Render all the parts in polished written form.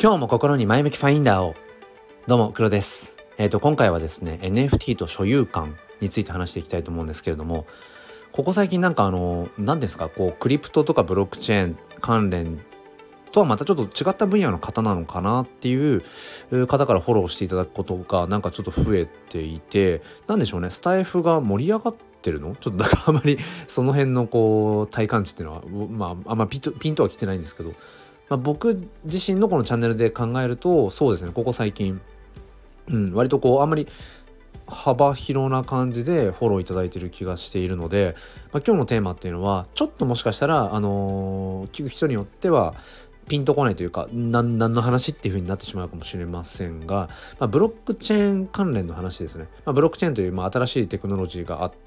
今日も心に前向きファインダーを。どうも黒です。今回はですね NFT と所有感について話していきたいと思うんですけれども、ここ最近何ですか、クリプトとかブロックチェーン関連とはまたちょっと違った分野の方なのかなっていう方からフォローしていただくことがちょっと増えていて、なんでしょうね、スタイフが盛り上がってるのちょっとだからあまりその辺の体感値っていうのはあんまピンとは来てないんですけど、僕自身のこのチャンネルで考えると、そうですね、ここ最近、割とあんまり幅広な感じでフォローいただいている気がしているので、今日のテーマっていうのはちょっともしかしたら聞く人によってはピンとこないというか、何の話っていう風になってしまうかもしれませんが、ブロックチェーン関連の話ですね。ブロックチェーンという新しいテクノロジーがあって、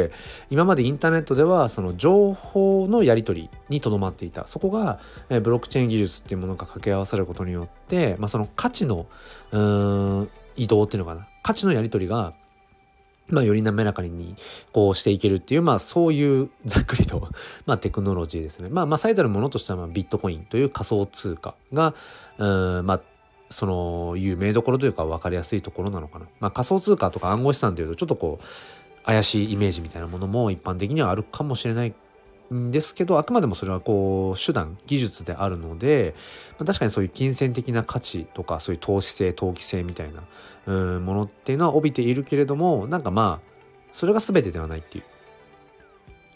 今までインターネットではその情報のやり取りにとどまっていた、そこがブロックチェーン技術っていうものが掛け合わされることによって、その価値の移動っていうのかな、価値のやり取りがより滑らかにしていけるっていう、そういうざっくりとテクノロジーですね。最たるものとしてはビットコインという仮想通貨がその有名どころというか分かりやすいところなのかな。仮想通貨とか暗号資産というとちょっと怪しいイメージみたいなものも一般的にはあるかもしれないんですけど、あくまでもそれは手段技術であるので、確かにそういう金銭的な価値とかそういう投資性投機性みたいなものっていうのは帯びているけれども、それが全てではないっていう、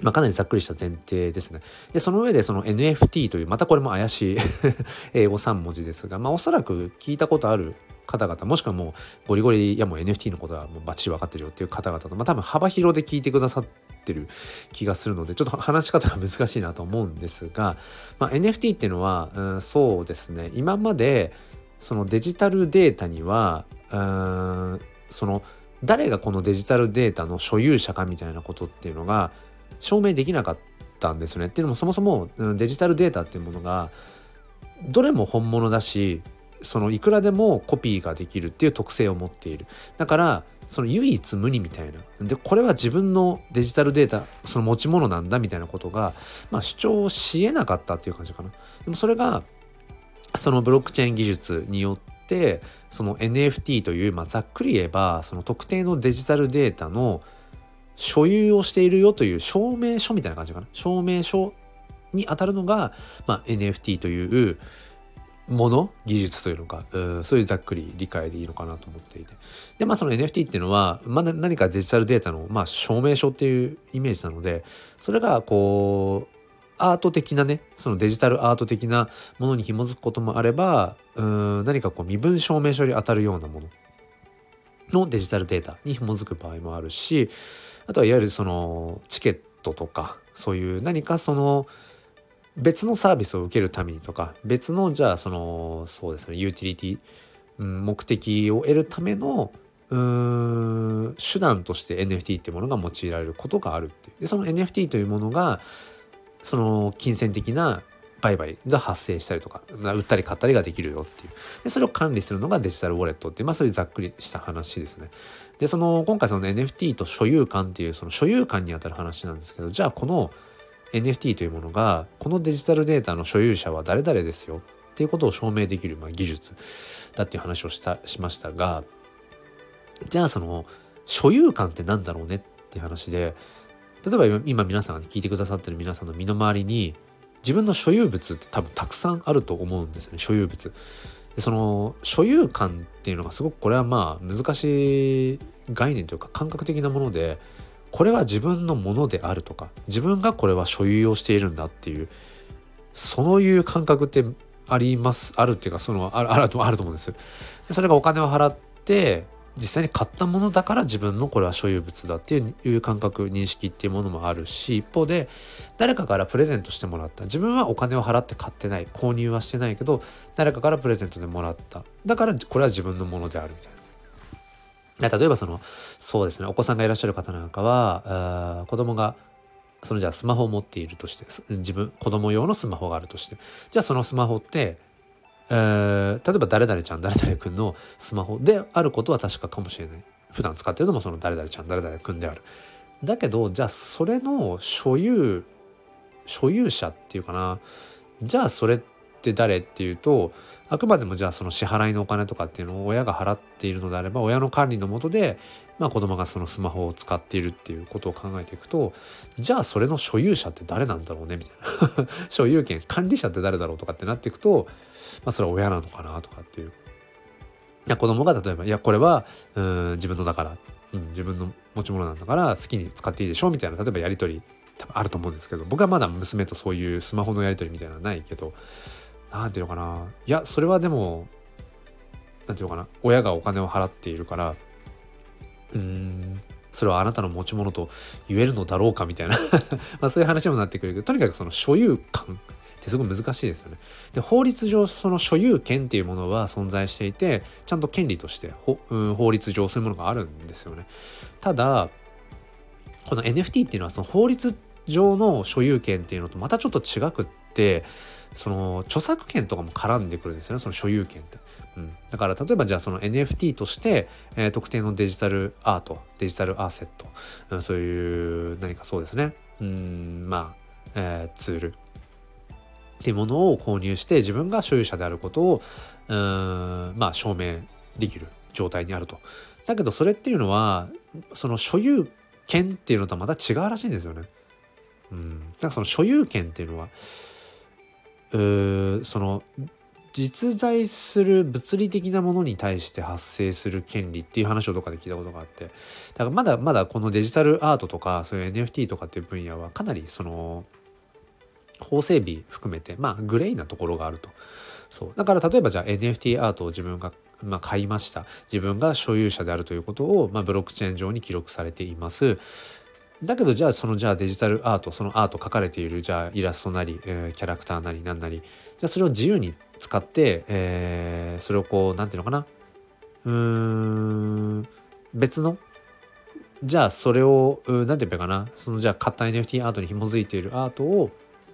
かなりざっくりした前提ですね。でその上でその NFT という、またこれも怪しい英語3文字ですが、おそらく聞いたことある方々、もしくはもうゴリゴリもう NFT のことはもうバッチリ分かってるよっていう方々と、多分幅広で聞いてくださってる気がするので、ちょっと話し方が難しいなと思うんですが、NFT っていうのは、そうですね、今までそのデジタルデータにはその誰がこのデジタルデータの所有者かみたいなことっていうのが証明できなかったんですね。っていうのも、そもそもデジタルデータっていうものがどれも本物だし、そのいくらでもコピーができるっていう特性を持っている。だからその唯一無二みたいなで、これは自分のデジタルデータその持ち物なんだみたいなことが、主張し得なかったっていう感じかな。でもそれがそのブロックチェーン技術によってその NFT という、ざっくり言えばその特定のデジタルデータの所有をしているよという証明書みたいな感じかな。証明書に当たるのが、NFT というもの、技術というのか、そういうざっくり理解でいいのかなと思っていて、でその NFT っていうのは、何かデジタルデータの、証明書っていうイメージなので、それがアート的なね、そのデジタルアート的なものに紐づくこともあれば、何か身分証明書に当たるようなもののデジタルデータに紐づく場合もあるし、あとはいわゆるそのチケットとか、そういう何かその別のサービスを受けるためにとか、別のそうですね、ユーティリティ、目的を得るための手段として NFT っていうものが用いられることがあるっていう。でその NFT というものがその金銭的な売買が発生したりとか、売ったり買ったりができるよっていう。でそれを管理するのがデジタルウォレットっていう、そういうざっくりした話ですね。で今回その NFT と所有感っていう、その所有感にあたる話なんですけど、じゃあこのNFT というものがこのデジタルデータの所有者は誰々ですよっていうことを証明できる、技術だっていう話をしましたが、じゃあその所有感ってなんだろうねっていう話で、例えば今皆さんが聞いてくださってる皆さんの身の回りに自分の所有物って多分たくさんあると思うんですよね。所有物で、その所有感っていうのがすごくこれは難しい概念というか感覚的なもので、これは自分のものであるとか、自分がこれは所有をしているんだっていう、そういう感覚ってあるっていうか、あると思うんですよ。でそれがお金を払って実際に買ったものだから自分のこれは所有物だっていう感覚、認識っていうものもあるし、一方で誰かからプレゼントしてもらった、自分はお金を払って買ってない、購入はしてないけど誰かからプレゼントでもらった、だからこれは自分のものであるみたいな。例えばそうですね、お子さんがいらっしゃる方なんかは、子供がじゃあスマホを持っているとして、子供用のスマホがあるとして、じゃあそのスマホって、例えば誰々ちゃん誰々くんのスマホであることは確かかもしれない。普段使ってるのもその誰々ちゃん誰々くんである。だけどじゃあそれの所有者っていうかな、じゃあそれっって誰っていうと、あくまでもじゃあその支払いのお金とかっていうのを親が払っているのであれば、親の管理の下で子供がそのスマホを使っているっていうことを考えていくと、じゃあそれの所有者って誰なんだろうねみたいな所有権管理者って誰だろうとかってなっていくと、それは親なのかなとかっていう。子供が例えばこれは自分のだから、自分の持ち物なんだから好きに使っていいでしょみたいな、例えばやり取り多分あると思うんですけど、僕はまだ娘とそういうスマホのやり取りみたいなのはないけど、なんていうのかな、それはでもなんていうのかな、親がお金を払っているからそれはあなたの持ち物と言えるのだろうかみたいなそういう話にもなってくるけど、とにかくその所有感ってすごい難しいですよね。で、法律上その所有権っていうものは存在していて、ちゃんと権利として法律上そういうものがあるんですよね。ただこの NFT っていうのはその法律上の所有権っていうのとまたちょっと違くって、その著作権とかも絡んでくるんですよね、その所有権って。だから例えばじゃあその NFT として、特定のデジタルアート、デジタルアセット、そういう何かそうですね、ツールっていうものを購入して自分が所有者であることを証明できる状態にあると。だけどそれっていうのはその所有権っていうのとはまた違うらしいんですよね。だからその所有権っていうのはその実在する物理的なものに対して発生する権利っていう話をどっかで聞いたことがあって、だからまだこのデジタルアートとかそういう NFT とかっていう分野はかなりその法整備含めてグレーなところがあると。そうだから例えばじゃあ NFT アートを自分が買いました、自分が所有者であるということをブロックチェーン上に記録されています。だけどじゃあデジタルアート、そのアート描かれているじゃあイラストなり、キャラクターなりなんなり、じゃあそれを自由に使って、それをこうなんていうのかな、別のじゃあそれをなんて言うかな、そのじゃあ買った NFT アートに紐づいているアートを、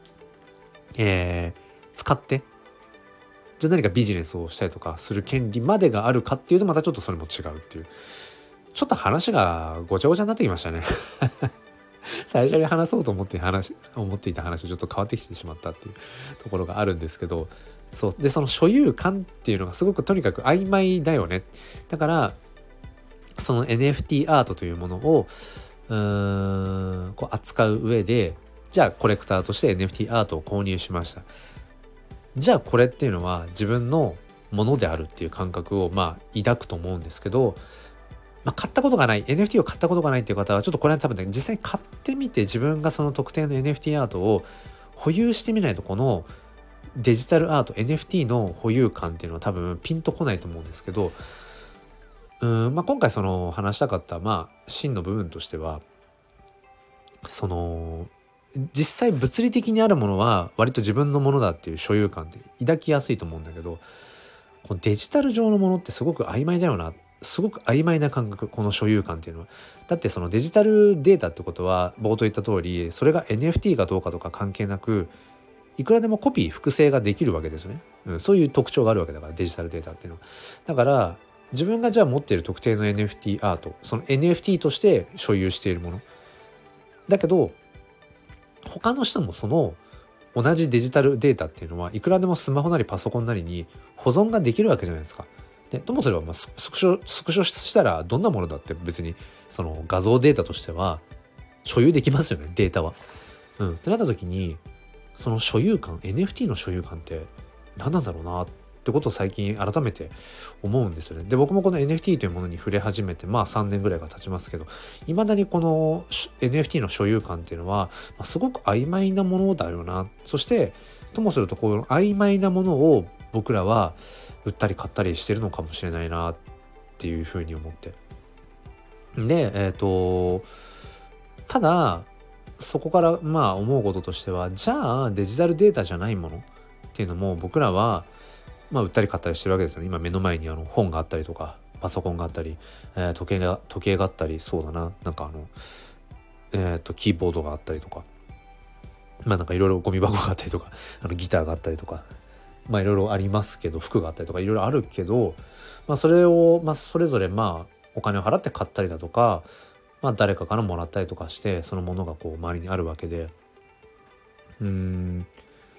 使ってじゃあ何かビジネスをしたりとかする権利までがあるかっていうとまたちょっとそれも違うっていう、ちょっと話がごちゃごちゃになってきましたね最初に話そうと思っていた話とちょっと変わってきてしまったっていうところがあるんですけど、そうでその所有感っていうのがすごくとにかく曖昧だよね。だからその NFT アートというものをこう扱う上で、じゃあコレクターとして NFT アートを購入しました。じゃあこれっていうのは自分のものであるっていう感覚を抱くと思うんですけど、買ったことがない NFT を買ったことがないっていう方はちょっとこれは多分ね、実際に買ってみて自分がその特定の NFT アートを保有してみないと、このデジタルアート NFT の保有感っていうのは多分ピンとこないと思うんですけど、今回その話したかった真の部分としては、その実際物理的にあるものは割と自分のものだっていう所有感って抱きやすいと思うんだけど、このデジタル上のものってすごく曖昧だよな、すごく曖昧な感覚、この所有感っていうのは。だってそのデジタルデータってことは冒頭言った通り、それが NFT かどうかとか関係なくいくらでもコピー複製ができるわけですよね。そういう特徴があるわけだから、デジタルデータっていうのは。だから自分がじゃあ持っている特定の NFT アート、その NFT として所有しているものだけど、他の人もその同じデジタルデータっていうのはいくらでもスマホなりパソコンなりに保存ができるわけじゃないですか。でともすればスクショしたらどんなものだって別にその画像データとしては所有できますよね、データは。ってなった時にその所有感、 NFT の所有感って何なんだろうなってことを最近改めて思うんですよね。で僕もこの NFT というものに触れ始めて3年ぐらいが経ちますけど、未だにこの NFT の所有感っていうのはすごく曖昧なものだよな。そしてともするとこの曖昧なものを僕らは売ったり買ったりしてるのかもしれないなっていうふうに思って、でただそこから思うこととしては、じゃあデジタルデータじゃないものっていうのも僕らは売ったり買ったりしてるわけですよね。今目の前に本があったりとかパソコンがあったり、時計があったり、そうだな、なんかキーボードがあったりとか、なんかいろいろゴミ箱があったりとかギターがあったりとか、いろいろありますけど、服があったりとかいろいろあるけど、それをそれぞれお金を払って買ったりだとか、誰かからもらったりとかして、そのものがこう周りにあるわけで、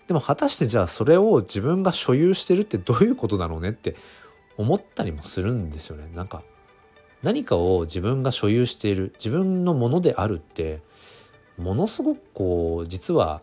でも果たしてじゃあそれを自分が所有してるってどういうことだろうねって思ったりもするんですよね。なんか何かを自分が所有している、自分のものであるってものすごくこう実は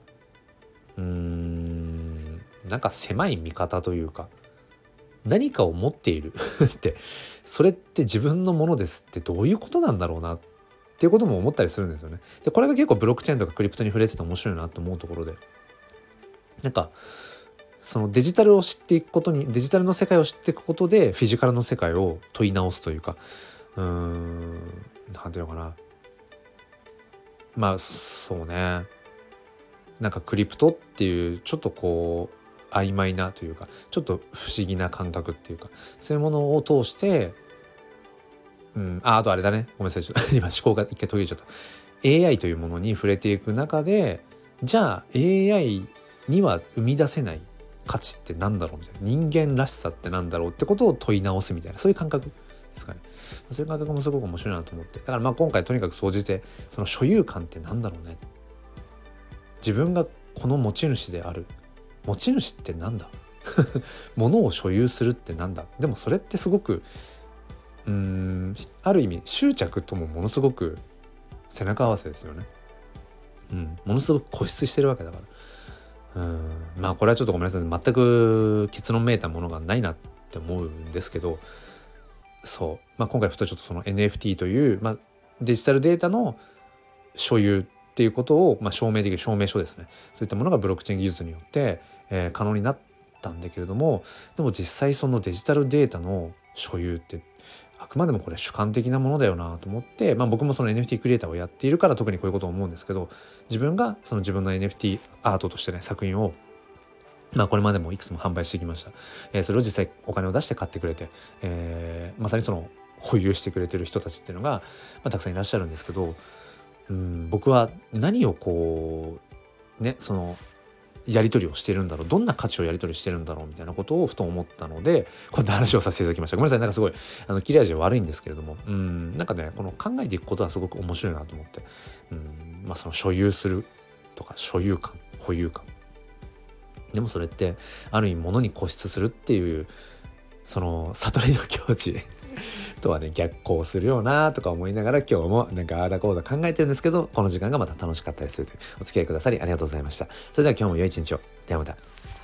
なんか狭い見方というか、何かを持っているってそれって自分のものですってどういうことなんだろうなっていうことも思ったりするんですよね。でこれが結構ブロックチェーンとかクリプトに触れてて面白いなと思うところで、なんかそのデジタルを知っていくことに、デジタルの世界を知っていくことでフィジカルの世界を問い直すというか、なんていうのかな、まあそうね、なんかクリプトっていうちょっとこう曖昧なというかちょっと不思議な感覚っていうか、そういうものを通して、あとあれだね、ごめんなさい、ちょっと今思考が一回途切れちゃった。 AI というものに触れていく中で、じゃあ AI には生み出せない価値ってなんだろうみたいな、人間らしさってなんだろうってことを問い直すみたいな、そういう感覚ですかね。そういう感覚もすごく面白いなと思って、だからまあ今回とにかく総じてその所有感ってなんだろうね、自分がこの持ち主である、持ち主ってなんだ物を所有するってなんだ、でもそれってすごくある意味執着ともものすごく背中合わせですよね。ものすごく固執してるわけだから、まあこれはちょっとごめんなさい、全く結論めいたものがないなって思うんですけど、そう、今回ふとちょっとその NFT という、デジタルデータの所有っていうことを、証明できる証明書ですね、そういったものがブロックチェーン技術によって、可能になったんだけれども、でも実際そのデジタルデータの所有ってあくまでもこれ主観的なものだよなと思って、僕もその NFT クリエイターをやっているから特にこういうことを思うんですけど、自分がその自分の NFT アートとしてね作品をこれまでもいくつも販売してきました。それを実際お金を出して買ってくれて、まさにその保有してくれてる人たちっていうのが、たくさんいらっしゃるんですけど、僕は何をこうね、そのやり取りをしてるんだろう、どんな価値をやり取りしてるんだろうみたいなことをふと思ったので、こんな話をさせていただきました。ごめんなさい、なんかすごい切れ味は悪いんですけれども、なんかね、この考えていくことはすごく面白いなと思って、その所有するとか所有感、保有感、でもそれってある意味物に固執するっていうその悟りの境地とはね逆行するよなとか思いながら、今日もなんかあーだこうだ考えてるんですけど、この時間がまた楽しかったりするという、お付き合いくださりありがとうございました。それでは今日も良い一日を。ではまた。